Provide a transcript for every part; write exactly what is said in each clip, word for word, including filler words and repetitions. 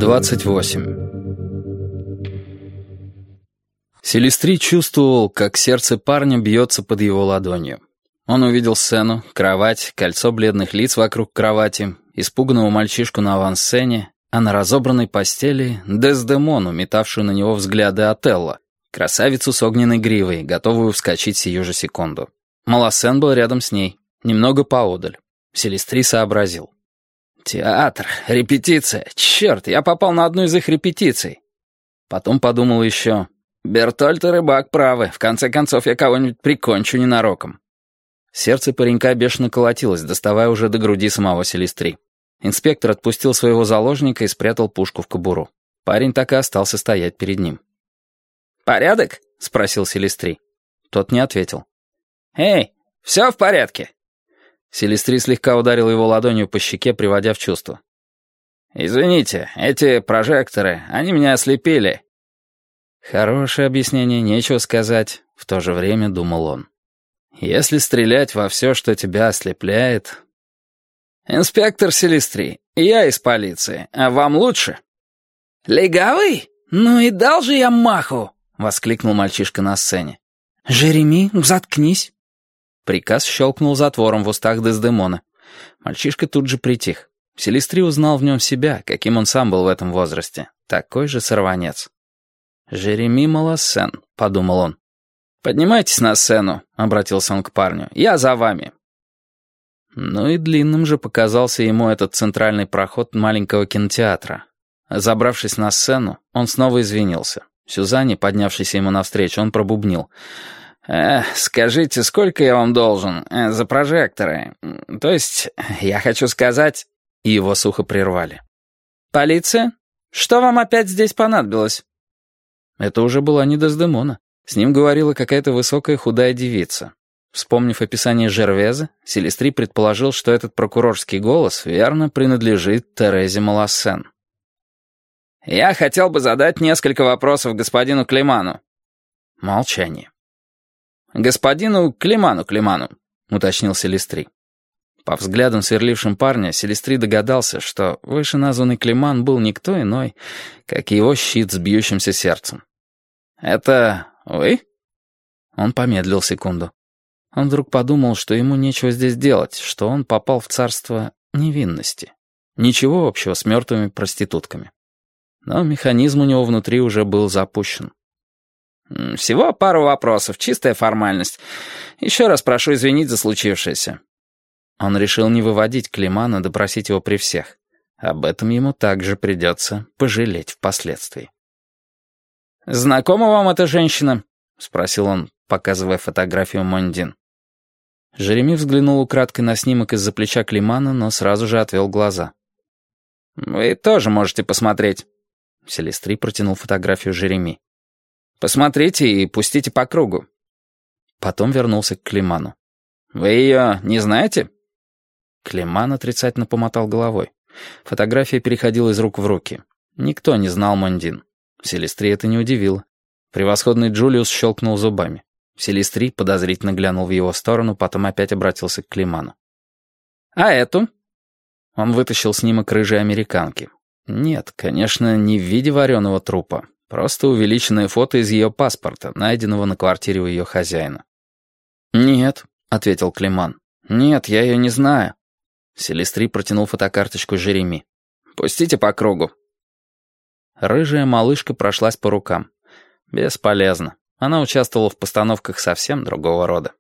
двадцать восемь. Селестри чувствовал, как сердце парня бьется под его ладонью. Он увидел сцену, кровать, кольцо бледных лиц вокруг кровати, испуганного мальчишку на авансцене, а на разобранной постели Дездемону, метавшую на него взгляды Отелло, красавицу с огненной гривой, готовую вскочить сию же секунду. Малассен был рядом с ней, немного поодаль. Селестри сообразил. «Театр, репетиция, черт, я попал на одну из их репетиций». Потом подумал еще, «Бертольд и Рыбак правы, в конце концов я кого-нибудь прикончу ненароком». Сердце паренька бешено колотилось, доставая уже до груди самого Селестри. Инспектор отпустил своего заложника и спрятал пушку в кобуру. Парень так и остался стоять перед ним. «Порядок?» — спросил Селестри. Тот не ответил. «Эй, все в порядке?» Селестри слегка ударил его ладонью по щеке, приводя в чувство. «Извините, эти прожекторы, они меня ослепили». Хорошее объяснение, нечего сказать, в то же время думал он. Если стрелять во все, что тебя ослепляет... «Инспектор Селестри, я из полиции, а вам лучше?» «Легавый? Ну и дал же я маху!» — воскликнул мальчишка на сцене. «Жереми, заткнись!» Приказ щелкнул затвором в устах Дездемона. Мальчишка тут же притих. Селестри узнал в нем себя, каким он сам был в этом возрасте. Такой же сорванец. «Жереми Малассен», — подумал он. «Поднимайтесь на сцену», — обратился он к парню. «Я за вами». Ну и длинным же показался ему этот центральный проход маленького кинотеатра. Забравшись на сцену, он снова извинился. Сюзанне, поднявшейся ему навстречу, он пробубнил. «Э, скажите, сколько я вам должен э, за прожекторы? То есть, я хочу сказать...» И его сухо прервали. «Полиция? Что вам опять здесь понадобилось?» Это уже была не Дездемона. С ним говорила какая-то высокая худая девица. Вспомнив описание Жервеза, Селестри предположил, что этот прокурорский голос верно принадлежит Терезе Малассен. «Я хотел бы задать несколько вопросов господину Климану». Молчание. «Господину Климану Климану», — уточнил Селестри. По взглядам, сверлившим парня, Селестри догадался, что вышеназванный Климан был никто иной, как его щит с бьющимся сердцем. «Это вы?» Он помедлил секунду. Он вдруг подумал, что ему нечего здесь делать, что он попал в царство невинности. Ничего общего с мертвыми проститутками. Но механизм у него внутри уже был запущен. «Всего пару вопросов, чистая формальность. Еще раз прошу извинить за случившееся». Он решил не выводить Климана, допросить его при всех. Об этом ему также придется пожалеть впоследствии. «Знакома вам эта женщина?» — спросил он, показывая фотографию Мондин. Жереми взглянул украдкой на снимок из-за плеча Климана, но сразу же отвел глаза. «Вы тоже можете посмотреть». Селестри протянул фотографию Жереми. «Посмотрите и пустите по кругу». Потом вернулся к Климану. «Вы ее не знаете?» Климан отрицательно помотал головой. Фотография переходила из рук в руки. Никто не знал Мондин. Селестри это не удивило. Превосходный Джулиус щелкнул зубами. Селестри подозрительно глянул в его сторону, потом опять обратился к Климану. «А эту?» Он вытащил снимок рыжей американки. Нет, конечно, не в виде вареного трупа. Просто увеличенное фото из ее паспорта, найденного на квартире у ее хозяина. «Нет», — ответил Климан. «Нет, я ее не знаю». Селестри протянул фотокарточку Жереми. «Пустите по кругу». Рыжая малышка прошлась по рукам. Бесполезно. Она участвовала в постановках совсем другого рода.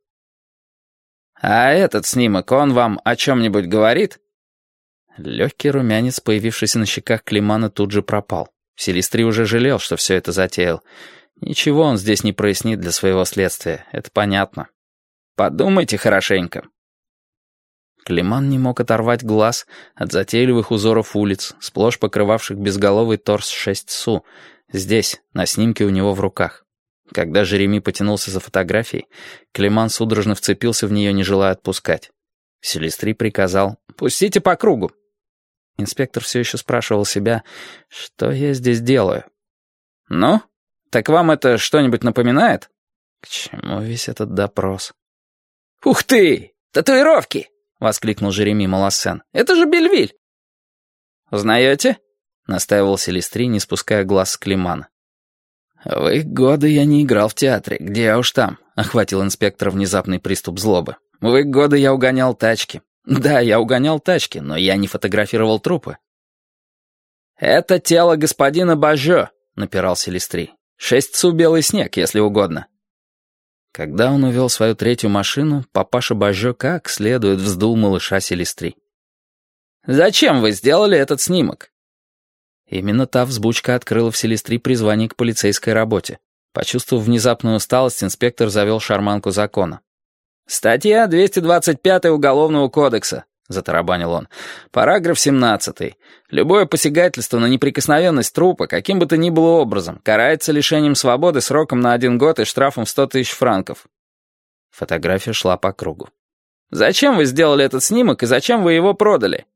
«А этот снимок, он вам о чем-нибудь говорит?» Легкий румянец, появившийся на щеках Климана, тут же пропал. Селестри уже жалел, что все это затеял. Ничего он здесь не прояснит для своего следствия, это понятно. Подумайте хорошенько. Климан не мог оторвать глаз от затейливых узоров улиц, сплошь покрывавших безголовый торс шесть су, здесь, на снимке у него в руках. Когда Жереми потянулся за фотографией, Климан судорожно вцепился в нее, не желая отпускать. Селестри приказал «Пустите по кругу». Инспектор все еще спрашивал себя, что я здесь делаю. «Ну, так вам это что-нибудь напоминает?» К чему весь этот допрос? «Ух ты! Татуировки!» — воскликнул Жереми Малассен. «Это же Бельвиль!» «Узнаете?» — настаивал Селестри, не спуская глаз с Климана. «В их годы я не играл в театре, где я уж там», — охватил инспектор внезапный приступ злобы. «В их годы я угонял тачки. Да, я угонял тачки, но я не фотографировал трупы». «Это тело господина Бажо», — напирал Селестри. «Шесть цу белый снег, если угодно». Когда он увел свою третью машину, папаша Бажо как следует вздул малыша Селестри. «Зачем вы сделали этот снимок?» Именно та взбучка открыла в Селестри призвание к полицейской работе. Почувствовав внезапную усталость, инспектор завел шарманку закона. «Статья двести двадцать пять Уголовного кодекса», — затарабанил он. «Параграф семнадцатый. Любое посягательство на неприкосновенность трупа, каким бы то ни было образом, карается лишением свободы сроком на один год и штрафом в сто тысяч франков». Фотография шла по кругу. «Зачем вы сделали этот снимок и зачем вы его продали?»